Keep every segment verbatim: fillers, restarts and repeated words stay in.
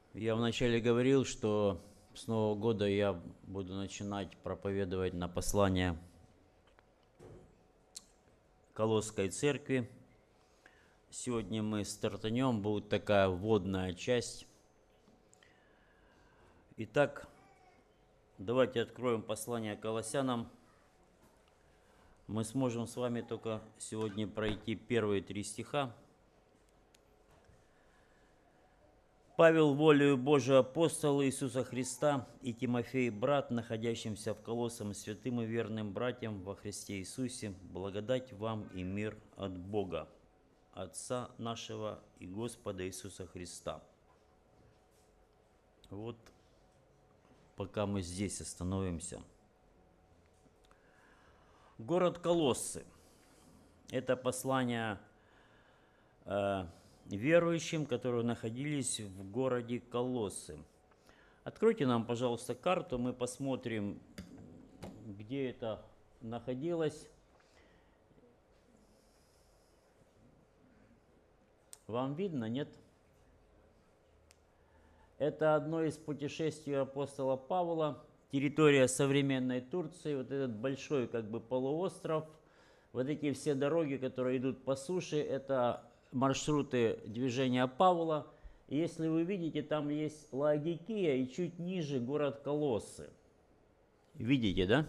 Я вначале говорил, что с Нового года я буду начинать проповедовать на послание Колосской церкви. Сегодня мы стартанем, будет такая вводная часть. Итак, давайте откроем послание Колоссянам. Мы сможем с вами только сегодня пройти первые три стиха. Павел, волею Божию апостол Иисуса Христа, и Тимофей, брат, находящимся в Колоссам, святым и верным братьям во Христе Иисусе, благодать вам и мир от Бога, Отца нашего и Господа Иисуса Христа. Вот пока мы здесь остановимся. Город Колоссы. Это послание э, верующим, которые находились в городе Колоссы. Откройте нам, пожалуйста, карту, мы посмотрим, где это находилось. Вам видно, нет? Это одно из путешествий апостола Павла, территория современной Турции, вот этот большой как бы полуостров, вот эти все дороги, которые идут по суше, это маршруты движения Павла. И если вы видите, там есть Лаодикия и чуть ниже город Колоссы. Видите,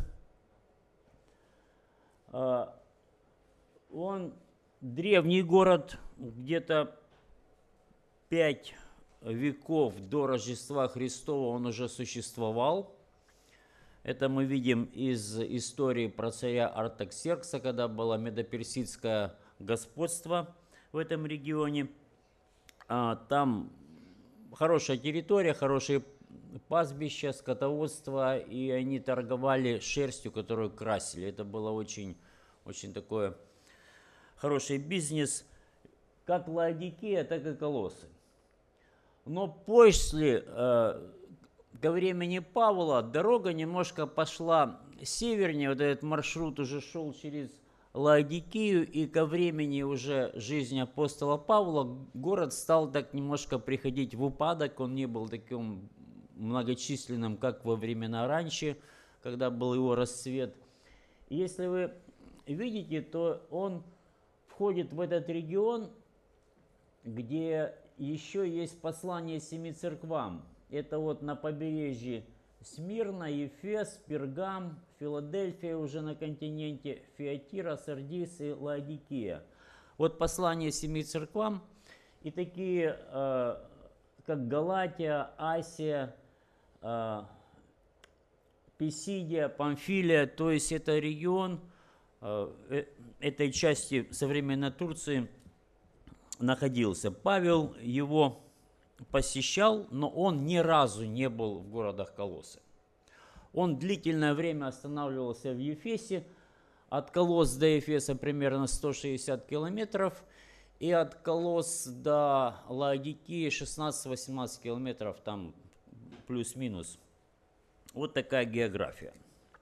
да? Он древний город, где-то пять веков до Рождества Христова он уже существовал. Это мы видим из истории про царя Артаксеркса, когда было медоперсидское господство в этом регионе. Там хорошая территория, хорошие пастбища, скотоводство, и они торговали шерстью, которую красили. Это было очень, очень такой хороший бизнес, как Лаодикия, так и Колоссы. Но после, э, ко времени Павла, дорога немножко пошла севернее, вот этот маршрут уже шел через Лаодикию, и ко времени уже жизни апостола Павла город стал так немножко приходить в упадок, он не был таким многочисленным, как во времена раньше, когда был его расцвет. И если вы видите, то он входит в этот регион, где еще есть послание семи церквам. Это вот на побережье Смирна, Ефес, Пергам, Филадельфия уже на континенте, Фиатира, Сардис и Лаодикия. Вот послание семи церквам и такие, э, как Галатия, Асия, э, Писидия, Памфилия, то есть это регион э, этой части современной Турции находился. Павел его посещал, но он ни разу не был в городах Колоссы. Он длительное время останавливался в Ефесе. От Колосс до Ефеса примерно сто шестьдесят километров. И от Колосс до Лаодикии шестнадцать-восемнадцать километров, там плюс-минус. Вот такая география.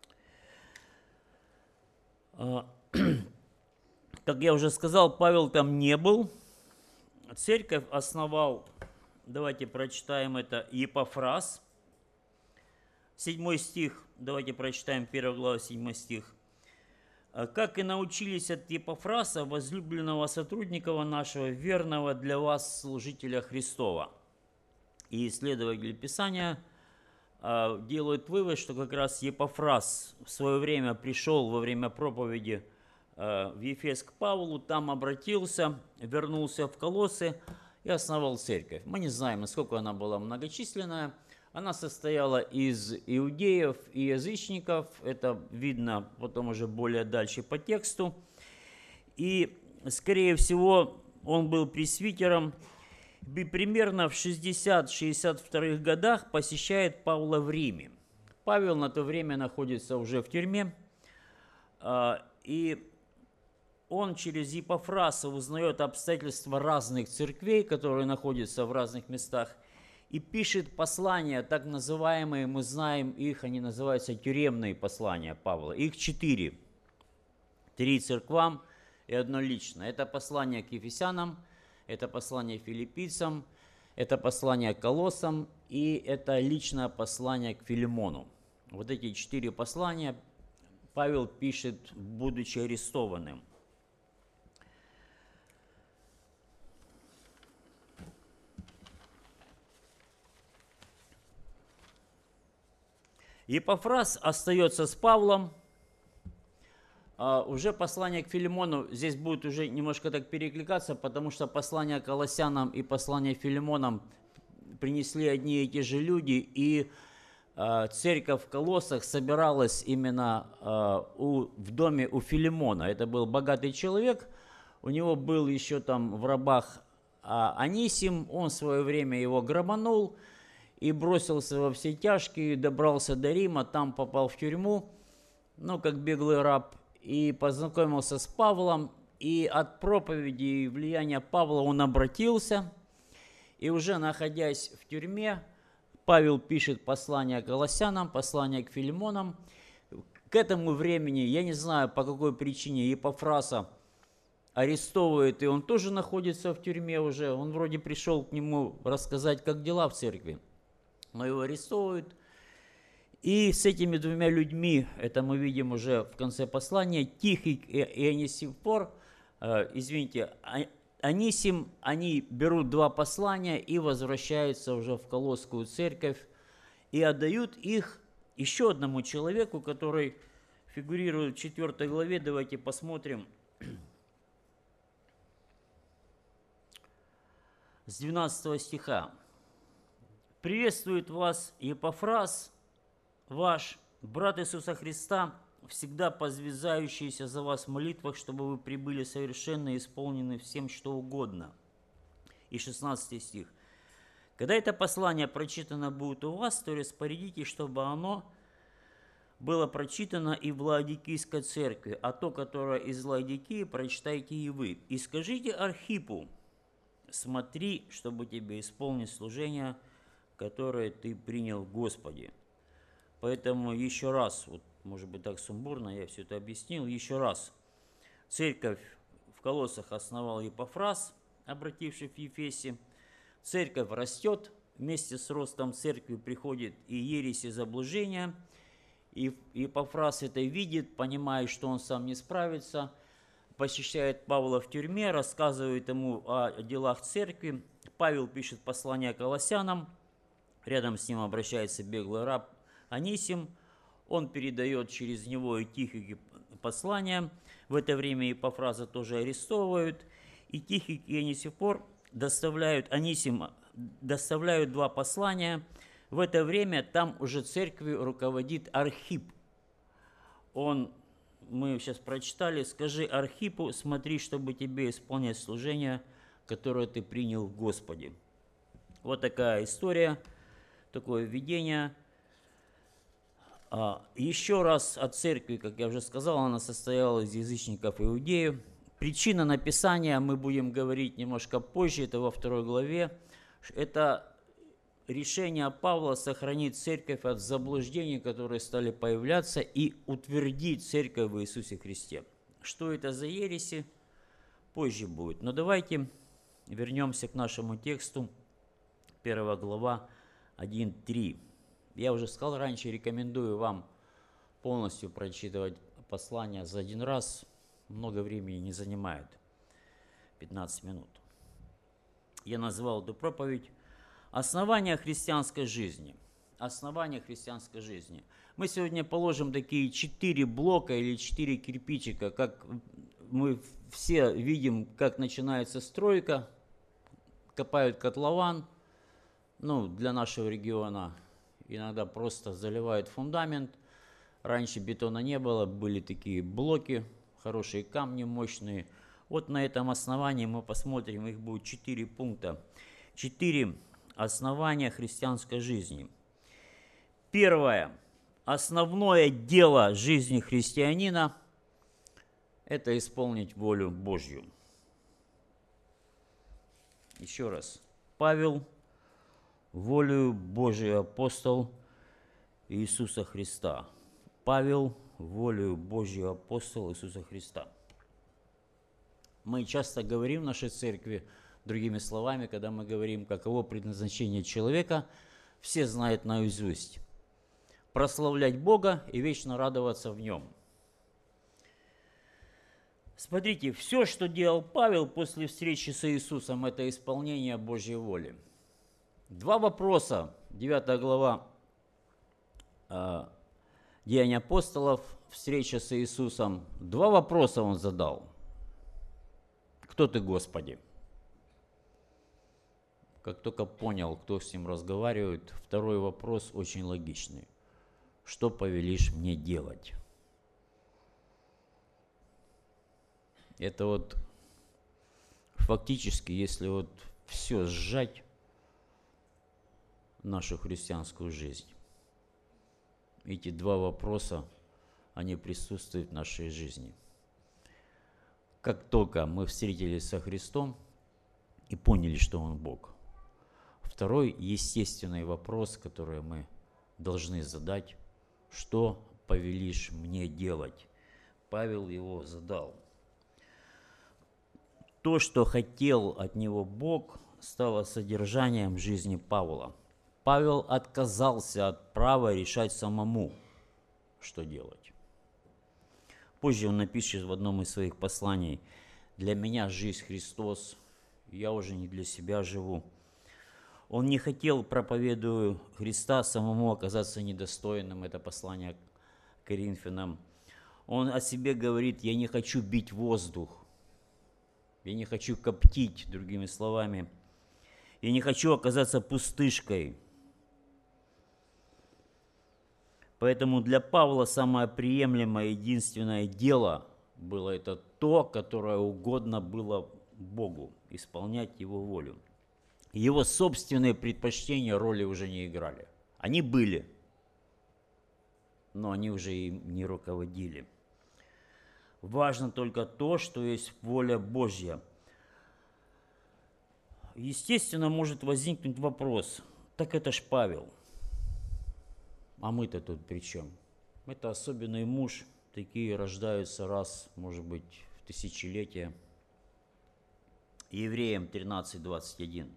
Как я уже сказал, Павел там не был. Церковь основал, давайте прочитаем это, Епафрас. Седьмой стих, давайте прочитаем первую главу, седьмой стих. «Как и научились от Епафраса, возлюбленного сотрудника нашего, верного для вас служителя Христова». И исследователи Писания делают вывод, что как раз Епафрас в свое время пришел во время проповеди в Ефес к Павлу, там обратился, вернулся в Колоссы и основал церковь. Мы не знаем, насколько она была многочисленная. Она состояла из иудеев и язычников, это видно потом уже более дальше по тексту. И, скорее всего, он был пресвитером. И примерно в шестидесятых-шестьдесят вторых годах посещает Павла в Риме. Павел на то время находится уже в тюрьме, и он через Епафраса узнает обстоятельства разных церквей, которые находятся в разных местах, и пишет послания, так называемые, мы знаем их, они называются тюремные послания Павла. Их четыре. Три церквам и одно личное. Это послание к Ефесянам, это послание филиппийцам, Это послание к Колоссам и это личное послание к Филимону. Вот эти четыре послания Павел пишет, будучи арестованным. Епафрас остается с Павлом. А уже послание к Филимону здесь будет уже немножко так перекликаться, потому что послание к Колоссянам и послание к Филимонам принесли одни и те же люди, и э, церковь в Колоссах собиралась именно э, у, в доме у Филимона. Это был богатый человек, у него был еще там в рабах а, Анисим, он в свое время его грабанул и бросился во все тяжкие, добрался до Рима, там попал в тюрьму, ну, как беглый раб, и познакомился с Павлом, и от проповеди и влияния Павла он обратился, и уже находясь в тюрьме, Павел пишет послание к Колоссянам, послание к Филимонам. К этому времени, я не знаю, по какой причине, Епафраса арестовывает, и он тоже находится в тюрьме уже, он вроде пришел к нему рассказать, как дела в церкви, но его арестовывают. И с этими двумя людьми, это мы видим уже в конце послания, Тихик и Онисифор, э, извините, Анисим, они берут два послания и возвращаются уже в Колосскую церковь и отдают их еще одному человеку, который фигурирует в четвёртой главе. Давайте посмотрим. С двенадцатого стиха. «Приветствует вас Епафрас, ваш брат Иисуса Христа, всегда позвязающийся за вас в молитвах, чтобы вы прибыли совершенно и исполнены всем, что угодно». И шестнадцатый стих. «Когда это послание прочитано будет у вас, то распорядитесь, чтобы оно было прочитано и в Лаодикийской церкви, а то, которое из Лаодикии, прочитайте и вы. И скажите Архипу, смотри, чтобы тебе исполнить служение, которое ты принял в Господе». Поэтому еще раз, вот, может быть так сумбурно, я все это объяснил, еще раз. Церковь в Колоссах основал Епафрас, обративший в Ефесе. Церковь растет, вместе с ростом церкви приходит и ересь, и заблуждение. И Епафрас это видит, понимает, что он сам не справится, посещает Павла в тюрьме, рассказывает ему о делах церкви. Павел пишет послание Колоссянам, рядом с ним обращается беглый раб Анисим, он передает через него и Тихике послание. В это время Епафраса тоже арестовывают, и Тихик и Онисифор доставляют, Анисим доставляют два послания. В это время там уже церковью руководит Архип. Он, мы сейчас прочитали, скажи Архипу, смотри, чтобы тебе исполнять служение, которое ты принял в Господе. Вот такая история, такое видение. Еще раз о церкви, как я уже сказал, она состояла из язычников и иудеев. Причина написания, мы будем говорить немножко позже, это во второй главе. Это решение Павла сохранить церковь от заблуждений, которые стали появляться, и утвердить церковь в Иисусе Христе. Что это за ереси, позже будет. Но давайте вернемся к нашему тексту, первая глава, один три. Я уже сказал раньше, рекомендую вам полностью прочитывать послание за один раз. Много времени не занимает, пятнадцать минут. Я назвал эту проповедь «Основания христианской жизни». Основания христианской жизни. Мы сегодня положим такие четыре блока или четыре кирпичика, как мы все видим, как начинается стройка, копают котлован, ну, для нашего региона. Иногда просто заливают фундамент. Раньше бетона не было, были такие блоки, хорошие камни, мощные. Вот на этом основании мы посмотрим, их будет четыре пункта. Четыре основания христианской жизни. Первое. Основное дело жизни христианина – это исполнить волю Божью. Еще раз. Павел, волею Божию апостол Иисуса Христа. Павел, волею Божию апостол Иисуса Христа. Мы часто говорим в нашей церкви, Другими словами, когда мы говорим, каково предназначение человека, все знают наизусть. Прославлять Бога и вечно радоваться в Нем. Смотрите, все, что делал Павел после встречи с Иисусом, это исполнение Божьей воли. Два вопроса, девятая глава э, Деяния апостолов, встреча с Иисусом. Два вопроса он задал. Кто ты, Господи? Как только понял, кто с ним разговаривает, второй вопрос очень логичный. Что повелишь мне делать? Это вот фактически, если вот все сжать, нашу христианскую жизнь. Эти два вопроса, они присутствуют в нашей жизни. Как только мы встретились со Христом и поняли, что Он Бог. Второй естественный вопрос, который мы должны задать, что повелишь мне делать? Павел его задал. То, что хотел от него Бог, стало содержанием жизни Павла. Павел отказался от права решать самому, что делать. Позже он напишет в одном из своих посланий: «Для меня жизнь Христос, я уже не для себя живу». Он не хотел, проповедуя Христа, самому оказаться недостойным. Это послание к Коринфянам. Он о себе говорит: «Я не хочу бить воздух, я не хочу коптить», другими словами. «Я не хочу оказаться пустышкой». Поэтому для Павла самое приемлемое, единственное дело было это то, которое угодно было Богу, исполнять Его волю. Его собственные предпочтения роли уже не играли. Они были, но они уже им не руководили. Важно только то, что есть воля Божья. Естественно, может возникнуть вопрос: так это ж Павел. А мы-то тут при чем? Это особенный муж, такие рождаются раз, может быть, в тысячелетие. Евреям тринадцать двадцать один.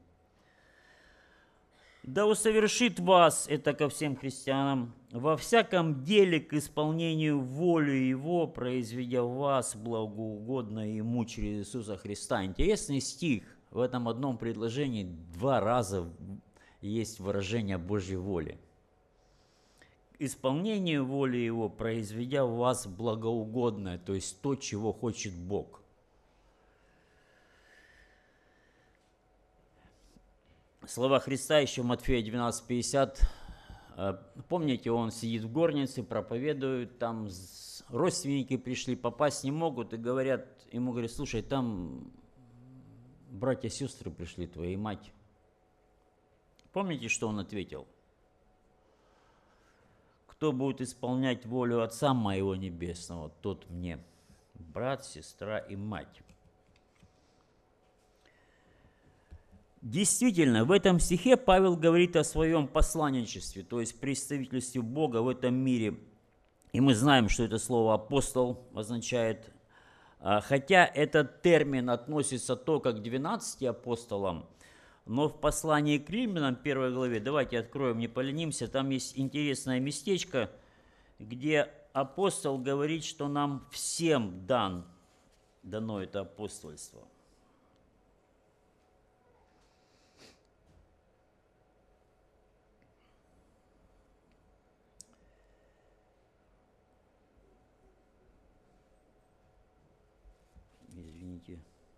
«Да усовершит вас, это ко всем христианам, во всяком деле к исполнению волю Его, произведя вас благоугодно Ему через Иисуса Христа». Интересный стих. В этом одном предложении два раза есть выражение Божьей воли. Исполнение воли Его, произведя в вас благоугодное, то есть то, чего хочет Бог. Слова Христа еще в Матфея двенадцать пятьдесят. Помните, Он сидит в горнице, проповедует, там родственники пришли, попасть не могут, и говорят, ему говорят: слушай, там братья и сестры пришли, твоя мать. Помните, что он ответил? Кто будет исполнять волю Отца Моего Небесного, тот мне брат, сестра и мать. Действительно, в этом стихе Павел говорит о своем посланничестве, то есть представительстве Бога в этом мире. И мы знаем, что это слово «апостол» означает. Хотя этот термин относится только к двенадцати апостолам, но в послании к Римлянам, первой главе, давайте откроем, не поленимся, там есть интересное местечко, где апостол говорит, что нам всем дан, дано это апостольство. Извините.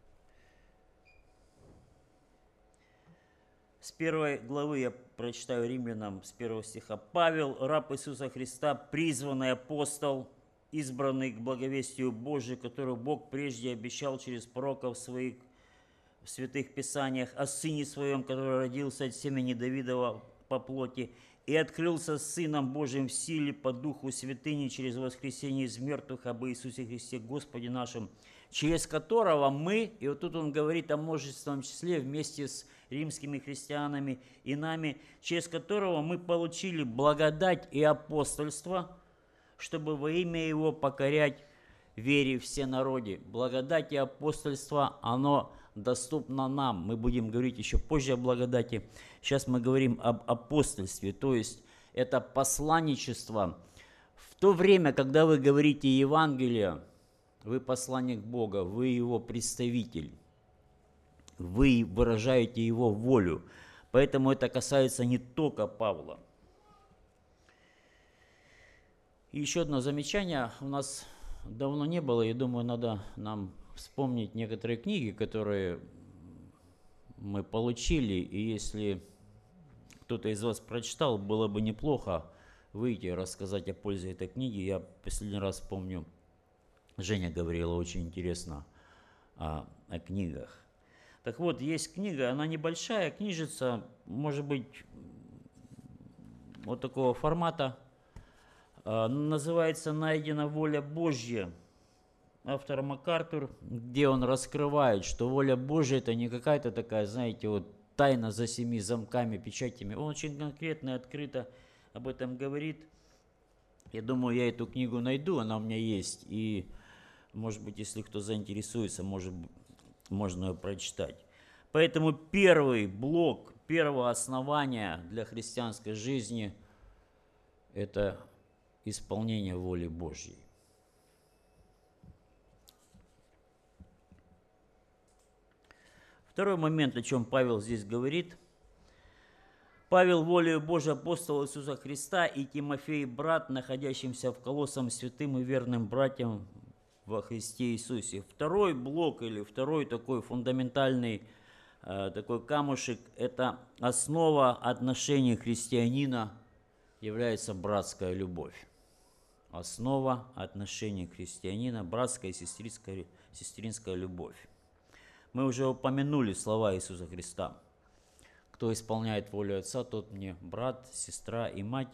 С первой главы я прочитаю Римлянам, с первого стиха. «Павел, раб Иисуса Христа, призванный апостол, избранный к благовестию Божию, которого Бог прежде обещал через пророков своих в святых писаниях, о Сыне Своем, который родился от семени Давидова по плоти, и открылся Сыном Божиим в силе по Духу святыни через воскресение из мертвых об Иисусе Христе Господе нашим, через которого мы», и вот тут он говорит о множественном числе вместе с римскими христианами и нами, через которого мы получили благодать и апостольство, чтобы во имя Его покорять вере все народе. Благодать и апостольство, оно доступна нам. Мы будем говорить еще позже о благодати. Сейчас мы говорим об апостольстве, то есть это посланничество. В то время, когда вы говорите Евангелие, вы посланник Бога, вы его представитель, вы выражаете его волю. Поэтому это касается не только Павла. И еще одно замечание. У нас давно не было, и думаю, надо нам вспомнить некоторые книги, которые мы получили. И если кто-то из вас прочитал, было бы неплохо выйти и рассказать о пользе этой книги. Я последний раз помню, Женя говорила очень интересно о, о книгах. Так вот, есть книга, она небольшая, книжица, может быть, вот такого формата. Называется «Найдена воля Божья». Автор МакАртур, где он раскрывает, что воля Божья – это не какая-то такая, знаете, вот тайна за семи замками, печатями. Он очень конкретно и открыто об этом говорит. Я думаю, я эту книгу найду, она у меня есть. И, может быть, если кто заинтересуется, может, можно ее прочитать. Поэтому первый блок, первое основание для христианской жизни – это исполнение воли Божьей. Второй момент, о чем Павел здесь говорит. Павел, волею Божией апостол Иисуса Христа, и Тимофей, брат, находящимся в Колоссом, святым и верным братьям во Христе Иисусе. Второй блок или второй такой фундаментальный э, такой камушек – это основа отношений христианина является братская любовь. Основа отношений христианина – братская и сестринская, сестринская любовь. Мы уже упомянули слова Иисуса Христа. Кто исполняет волю Отца, тот мне брат, сестра и мать.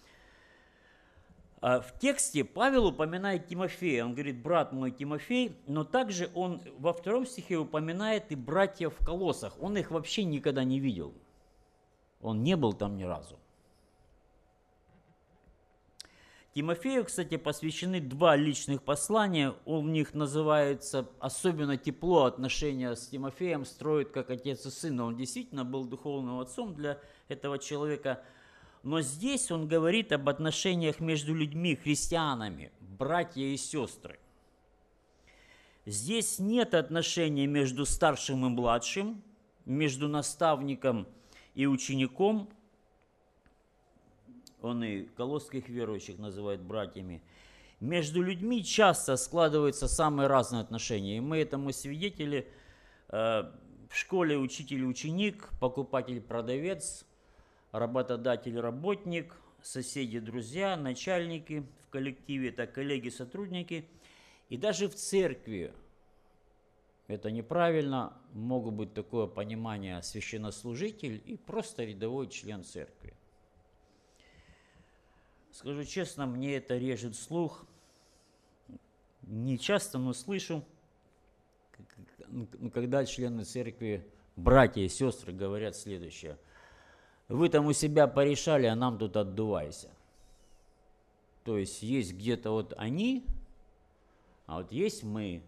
А в тексте Павел упоминает Тимофея. Он говорит, брат мой Тимофей, но также он во втором стихе упоминает и братьев в Колоссах. Он их вообще никогда не видел. Он не был там ни разу. Тимофею, кстати, посвящены два личных послания. Он в них называется особенно тепло отношения с Тимофеем, строит как отец и сын. Он действительно был духовным отцом для этого человека. Но здесь он говорит об отношениях между людьми, христианами, братья и сестры. Здесь нет отношений между старшим и младшим, между наставником и учеником. Он и колосских верующих называет братьями. Между людьми часто складываются самые разные отношения. И мы этому свидетели. В школе учитель-ученик, покупатель-продавец, работодатель-работник, соседи-друзья, начальники в коллективе, это коллеги-сотрудники. И даже в церкви, это неправильно, могут быть такое понимание священнослужитель и просто рядовой член церкви. Скажу честно, мне это режет слух. Не часто, но слышу, когда члены церкви, братья и сестры говорят следующее. Вы там у себя порешали, а нам тут отдувайся. То есть есть где-то вот они, а вот есть мы.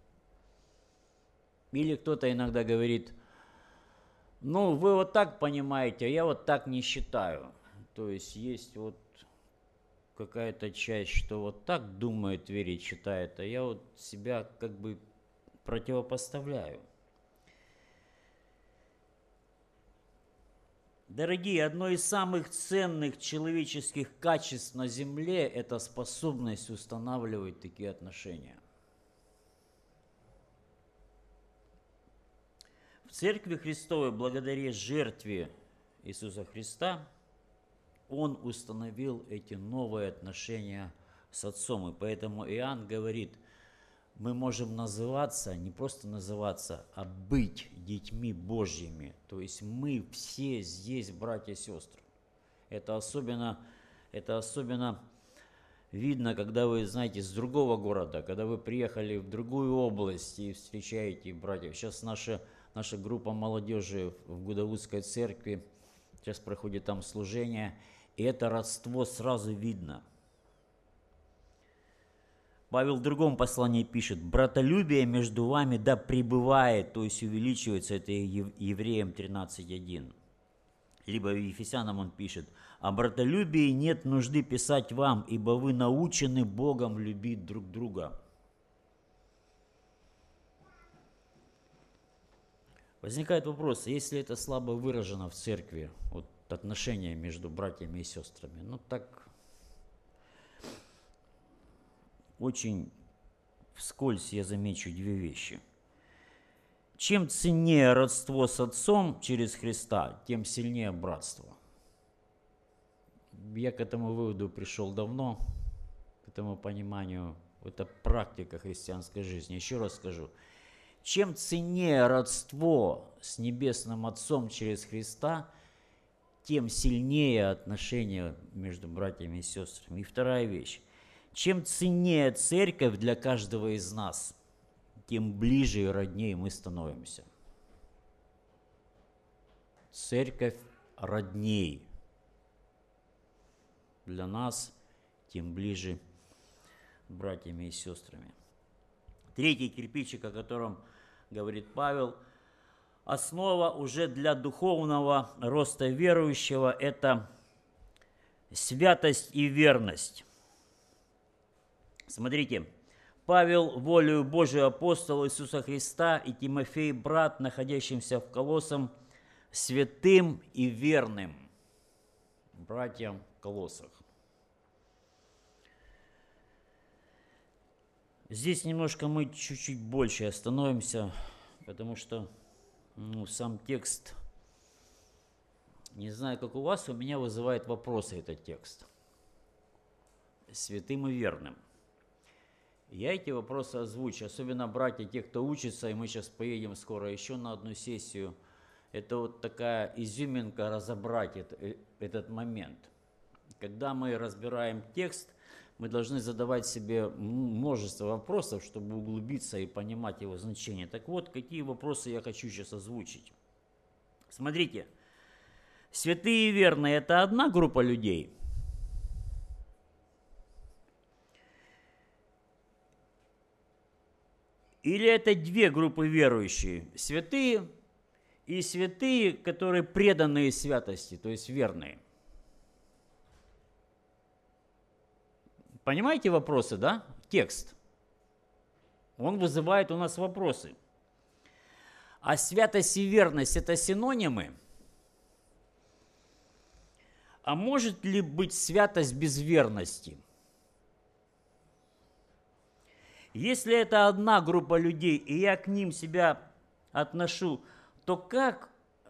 Или кто-то иногда говорит, ну вы вот так понимаете, а я вот так не считаю. То есть есть вот какая-то часть, что вот так думает, верит, считает, а я вот себя как бы противопоставляю. Дорогие, одно из самых ценных человеческих качеств на земле – это способность устанавливать такие отношения. В Церкви Христовой, благодаря жертве Иисуса Христа, Он установил эти новые отношения с Отцом. И поэтому Иоанн говорит, мы можем называться, не просто называться, а быть детьми Божьими. То есть мы все здесь братья и сестры. Это особенно, это особенно видно, когда вы, знаете, с другого города, когда вы приехали в другую область и встречаете братьев. Сейчас наша, наша группа молодежи в Гудаутской церкви, сейчас проходит там служение, и это родство сразу видно. Павел в другом послании пишет: «Братолюбие между вами да пребывает», то есть увеличивается, это Евреям тринадцать один. Либо в Ефесянам он пишет: «О братолюбии нет нужды писать вам, ибо вы научены Богом любить друг друга». Возникает вопрос, если это слабо выражено в церкви, вот отношения между братьями и сестрами, ну так очень вскользь я замечу две вещи. Чем ценнее родство с Отцом через Христа, тем сильнее братство. Я к этому выводу пришел давно, к этому пониманию. Это практика христианской жизни. Еще раз скажу. Чем ценнее родство с Небесным Отцом через Христа, тем сильнее отношения между братьями и сестрами. И вторая вещь. Чем ценнее церковь для каждого из нас, тем ближе и роднее мы становимся. Церковь родней для нас, тем ближе братьями и сестрами. Третий кирпичик, о котором говорит Павел, основа уже для духовного роста верующего – это святость и верность. Смотрите, Павел, волею Божию апостол Иисуса Христа, и Тимофей, брат, находящимся в Колоссом, святым и верным братьям в Колоссах. Здесь немножко мы чуть-чуть больше остановимся, потому что ну, сам текст, не знаю, как у вас, у меня вызывает вопросы этот текст. Святым и верным. Я эти вопросы озвучу, особенно братья, те, кто учится, и мы сейчас поедем скоро еще на одну сессию. Это вот такая изюминка разобрать это, этот момент. Когда мы разбираем текст, мы должны задавать себе множество вопросов, чтобы углубиться и понимать его значение. Так вот, какие вопросы я хочу сейчас озвучить. Смотрите, святые и верные – это одна группа людей. Или это две группы верующие? Святые и святые, которые преданные святости, то есть верные. Понимаете вопросы, да? Текст. Он вызывает у нас вопросы. А святость и верность – это синонимы? А может ли быть святость без верности? Если это одна группа людей, и я к ним себя отношу, то как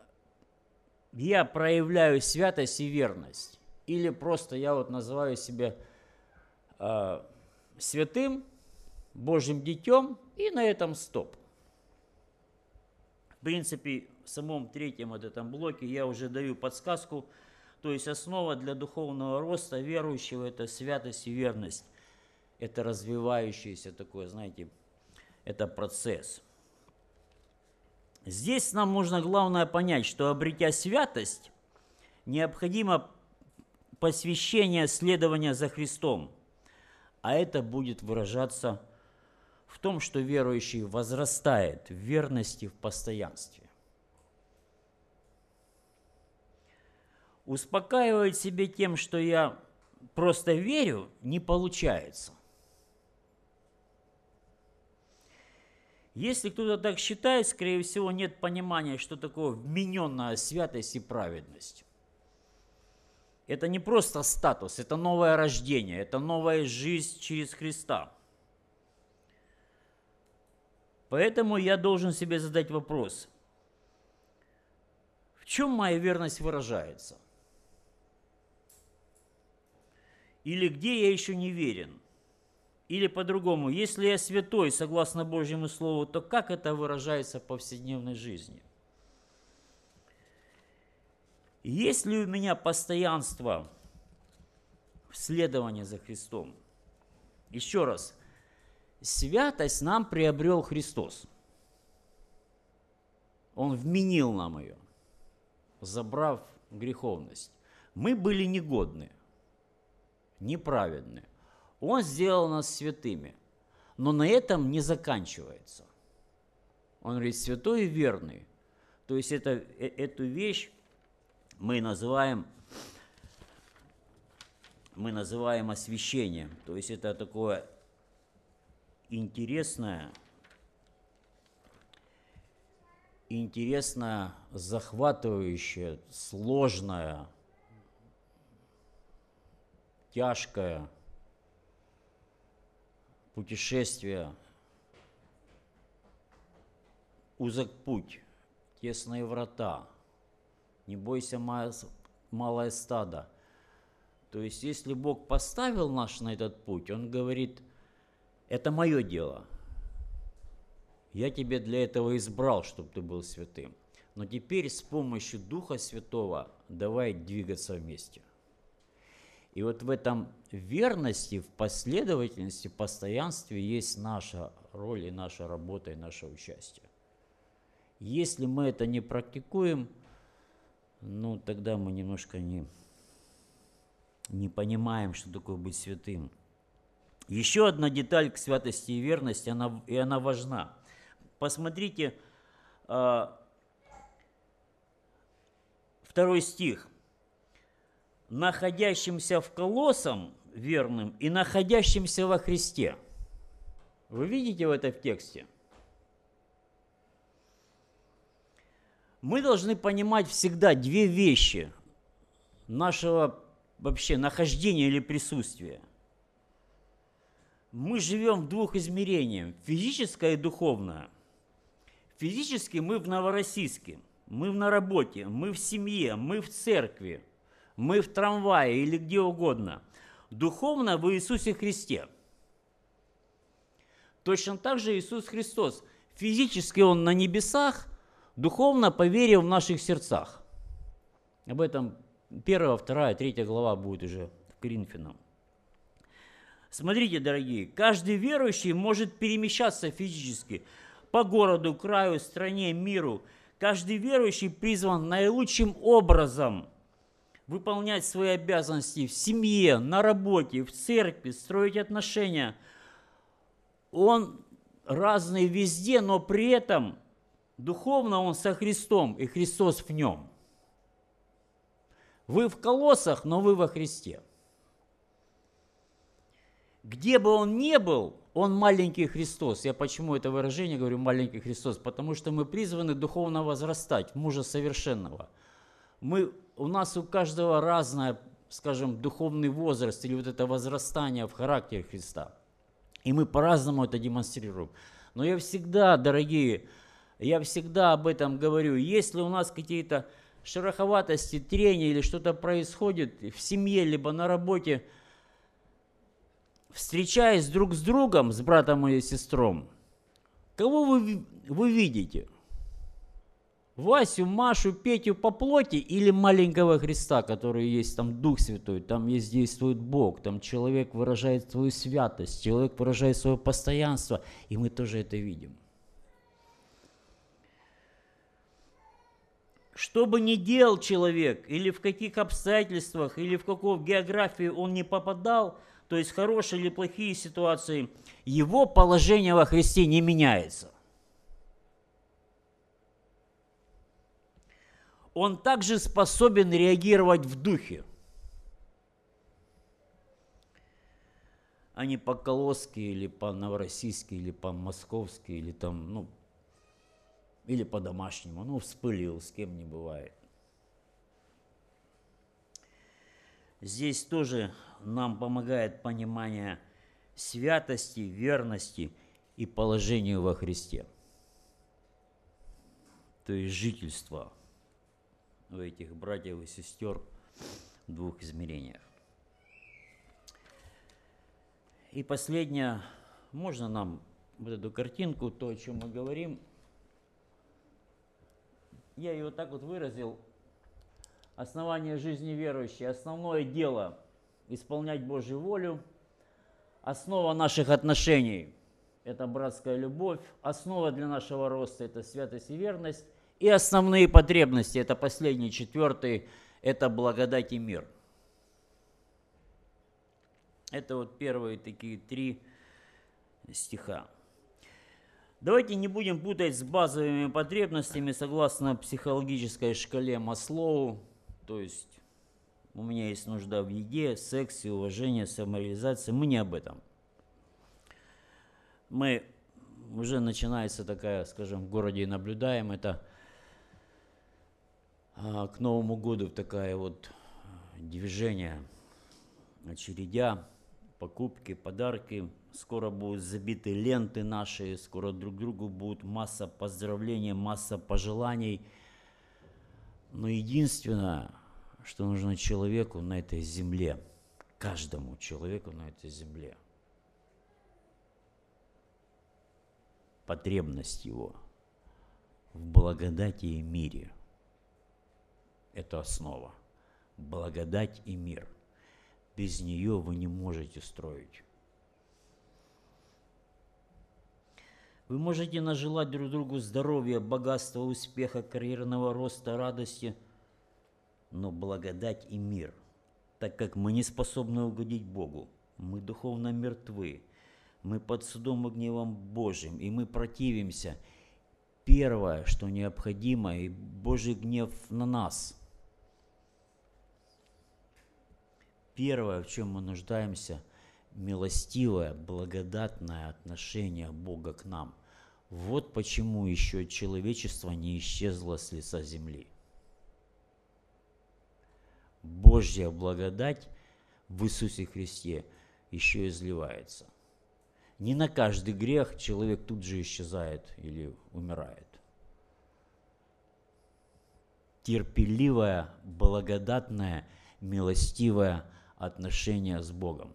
я проявляю святость и верность? Или просто я вот называю себя э, святым, Божьим детем, и на этом стоп. В принципе, в самом третьем вот этом блоке я уже даю подсказку, то есть основа для духовного роста верующего – это святость и верность. Это развивающийся такой, знаете, это процесс. Здесь нам нужно главное понять, что обретя святость, необходимо посвящение следования за Христом. А это будет выражаться в том, что верующий возрастает в верности, в постоянстве. Успокаивать себя тем, что я просто верю, не получается. Если кто-то так считает, скорее всего, нет понимания, что такое вмененная святость и праведность. Это не просто статус, это новое рождение, это новая жизнь через Христа. Поэтому я должен себе задать вопрос, в чем моя верность выражается? Или где я еще не верен? Или по-другому, если я святой, согласно Божьему Слову, то как это выражается в повседневной жизни? Есть ли у меня постоянство в следовании за Христом? Еще раз, святость нам приобрел Христос. Он вменил нам ее, забрав греховность. Мы были негодны, неправедны. Он сделал нас святыми. Но на этом не заканчивается. Он говорит, святой и верный. То есть это, эту вещь мы называем, мы называем освящением. То есть это такое интересное, интересное, захватывающее, сложное, тяжкое путешествие, узок путь, тесные врата, не бойся, малое стадо. То есть, если Бог поставил нас на этот путь, Он говорит, это мое дело. Я тебя для этого избрал, чтобы ты был святым. Но теперь с помощью Духа Святого давай двигаться вместе. И вот в этом верности, в последовательности, в постоянстве есть наша роль и наша работа и наше участие. Если мы это не практикуем, ну тогда мы немножко не, не понимаем, что такое быть святым. Еще одна деталь к святости и верности, она, и она важна. Посмотрите, второй стих. Находящимся в Колоссом верным и находящимся во Христе. Вы видите в этом тексте? Мы должны понимать всегда две вещи нашего вообще нахождения или присутствия. Мы живем в двух измерениях, физическое и духовное. Физически мы в Новороссийске, мы на работе, мы в семье, мы в церкви. Мы в трамвае или где угодно. Духовно в Иисусе Христе. Точно так же Иисус Христос. Физически Он на небесах, духовно по вере в наших сердцах. Об этом первая, вторая, третья глава будет уже в Коринфянам. Смотрите, дорогие, каждый верующий может перемещаться физически по городу, краю, стране, миру. Каждый верующий призван наилучшим образом выполнять свои обязанности в семье, на работе, в церкви, строить отношения. Он разный везде, но при этом духовно он со Христом, и Христос в нем. Вы в Колоссах, но вы во Христе. Где бы он ни был, он маленький Христос. Я почему это выражение говорю маленький Христос? Потому что мы призваны духовно возрастать в мужа совершенного. Мы, у нас у каждого разное, скажем, духовный возраст или вот это возрастание в характере Христа. И мы по-разному это демонстрируем. Но я всегда, дорогие, я всегда об этом говорю. Если у нас какие-то шероховатости, трения или что-то происходит в семье, либо на работе, встречаясь друг с другом, с братом или сестром, кого вы, вы видите? Васю, Машу, Петю по плоти или маленького Христа, который есть там Дух Святой, там есть действует Бог, там человек выражает свою святость, человек выражает свое постоянство, и мы тоже это видим. Что бы ни делал человек, или в каких обстоятельствах, или в какую географию он не попадал, то есть хорошие или плохие ситуации, его положение во Христе не меняется. Он также способен реагировать в духе, а не по-колосски, или по-новороссийски, или по-московски, или там, ну, или по-домашнему. Ну, вспылил, с кем не бывает. Здесь тоже нам помогает понимание святости, верности и положения во Христе. То есть жительство у этих братьев и сестер в двух измерениях. И последнее, можно нам вот эту картинку, то, о чем мы говорим, я ее вот так вот выразил. Основание жизни верующей, основное дело – исполнять Божью волю, основа наших отношений – это братская любовь, основа для нашего роста – это святость и верность, и основные потребности – это последний, четвертый – это благодать и мир. Это вот первые такие три стиха. Давайте не будем путать с базовыми потребностями согласно психологической шкале Маслоу. То есть у меня есть нужда в еде, сексе, уважении, самореализации. Мы не об этом. Мы уже начинается такая, скажем, в городе наблюдаем это а, к Новому году такая вот движение, очередя, покупки, подарки. Скоро будут забиты ленты наши, скоро друг другу будет масса поздравлений, масса пожеланий. Но единственное, что нужно человеку на этой земле, каждому человеку на этой земле, потребность его в благодати и мире. Это основа. Благодать и мир. Без нее вы не можете строить. Вы можете нажелать друг другу здоровья, богатства, успеха, карьерного роста, радости, но благодать и мир, так как мы не способны угодить Богу, мы духовно мертвы, мы под судом и гневом Божьим, и мы противимся. Первое, что необходимо, и Божий гнев на нас. Первое, в чем мы нуждаемся, милостивое, благодатное отношение Бога к нам. Вот почему еще человечество не исчезло с лица земли. Божья благодать в Иисусе Христе еще изливается. Не на каждый грех человек тут же исчезает или умирает. Терпеливое, благодатное, милостивое отношение с Богом.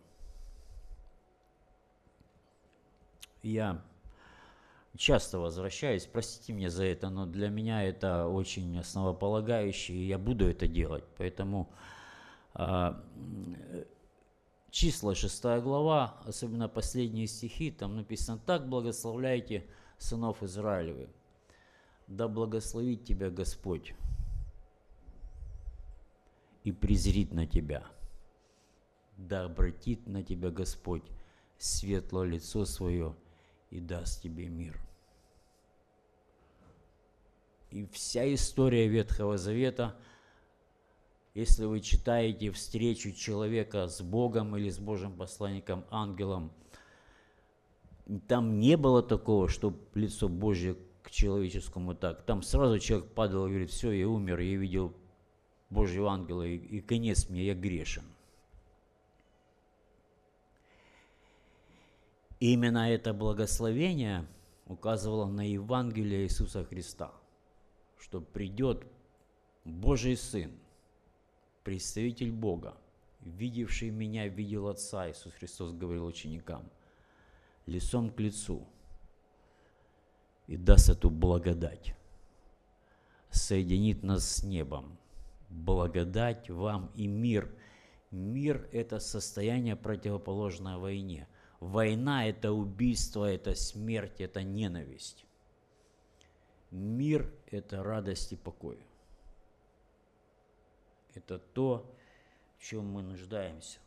Я часто возвращаюсь, простите меня за это, но для меня это очень основополагающе, и я буду это делать. Поэтому а, числа шестая глава, особенно последние стихи, там написано: «Так благословляйте сынов Израилевых, да благословит тебя Господь и презрит на тебя, да обратит на тебя Господь светлое лицо свое и даст тебе мир». И вся история Ветхого Завета, если вы читаете встречу человека с Богом или с Божьим посланником, ангелом, там не было такого, что лицо Божье к человеческому так. Там сразу человек падал и говорит: все, я умер, я видел Божьего ангела, и, и конец мне, я грешен. И именно это благословение указывало на Евангелие Иисуса Христа, что придет Божий Сын, представитель Бога, видевший меня, видел Отца, Иисус Христос говорил ученикам, лицом к лицу, и даст эту благодать, соединит нас с небом. Благодать вам и мир. Мир – это состояние, противоположное войне. Война – это убийство, это смерть, это ненависть. Мир – это радость и покой. Это то, в чем мы нуждаемся.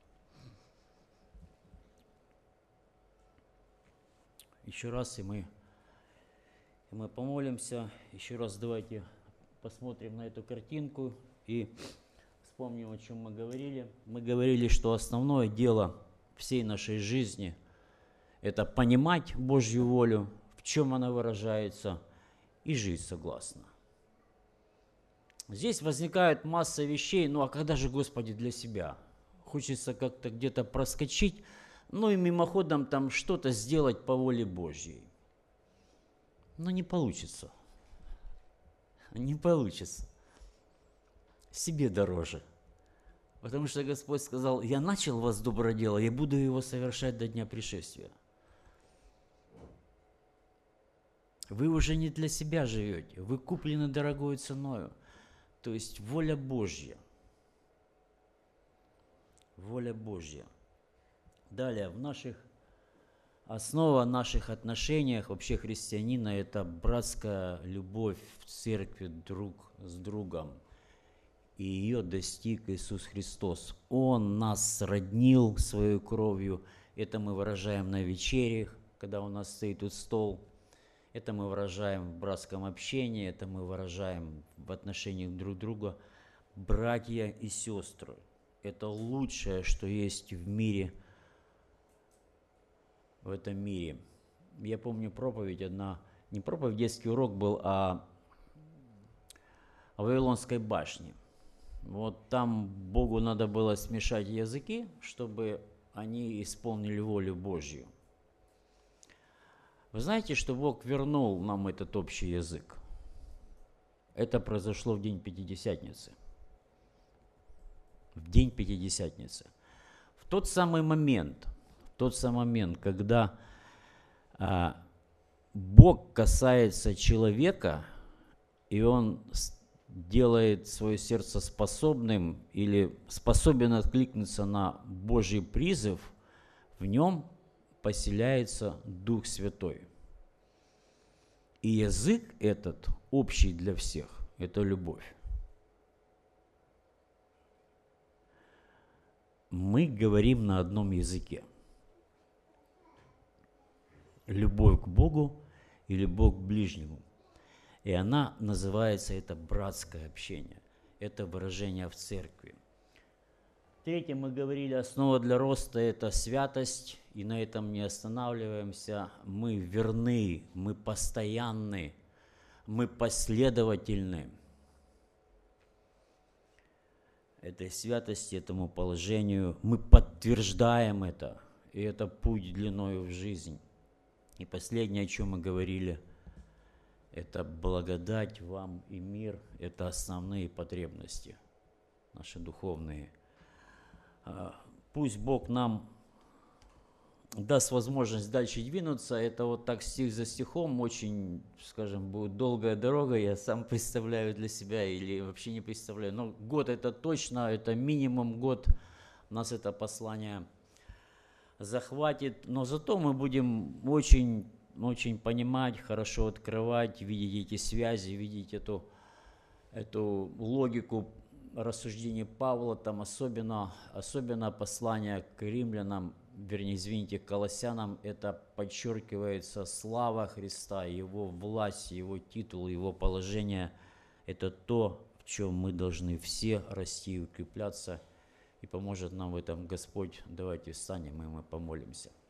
Еще раз, и мы, и мы помолимся. Еще раз давайте посмотрим на эту картинку и вспомним, о чем мы говорили. Мы говорили, что основное дело всей нашей жизни – это понимать Божью волю, в чем она выражается, и жить согласно. Здесь возникает масса вещей, ну а когда же, Господи, для себя? Хочется как-то где-то проскочить, ну и мимоходом там что-то сделать по воле Божьей. Но не получится. Не получится. Себе дороже. Потому что Господь сказал: я начал в вас доброе дело, я буду его совершать до дня пришествия. Вы уже не для себя живете, вы куплены дорогою ценою. То есть воля Божья. Воля Божья. Далее, в наших, основа наших отношениях вообще христианина – это братская любовь в церкви друг с другом. И ее достиг Иисус Христос. Он нас сроднил своей кровью, Это мы выражаем на вечерях, когда у нас стоит тут стол. Это мы выражаем в братском общении, это мы выражаем в отношениях друг друга. Братья и сестры, это лучшее, что есть в мире, в этом мире. Я помню проповедь одна, не проповедь, детский урок был о, о Вавилонской башне. Вот там Богу надо было смешать языки, чтобы они исполнили волю Божью. Вы знаете, что Бог вернул нам этот общий язык? Это произошло в день Пятидесятницы. В день Пятидесятницы. В тот самый момент, в тот самый момент, когда а, Бог касается человека, и Он делает свое сердце способным или способен откликнуться на Божий призыв, в нем поселяется Дух Святой. И язык этот общий для всех – это любовь. Мы говорим на одном языке. Любовь к Богу и любовь к ближнему. И она называется, это братское общение. Это выражение в церкви. Третье, мы говорили, основа для роста – это святость. И на этом не останавливаемся. Мы верны, мы постоянны, мы последовательны этой святости, этому положению. Мы подтверждаем это, и это путь длиною в жизнь. И последнее, о чем мы говорили, это благодать вам и мир, это основные потребности наши духовные. Пусть Бог нам даст возможность дальше двинуться. Это вот так стих за стихом, очень, скажем, будет долгая дорога, я сам представляю для себя или вообще не представляю. Но год это точно, это минимум год, нас это послание захватит. Но зато мы будем очень, очень понимать, хорошо открывать, видеть эти связи, видеть эту, эту логику рассуждений Павла, там особенно, особенно послание к римлянам, вернее, извините, к колоссянам, это подчеркивается слава Христа, Его власть, Его титул, Его положение. Это то, в чем мы должны все расти и укрепляться, и поможет нам в этом Господь. Давайте встанем, и мы помолимся.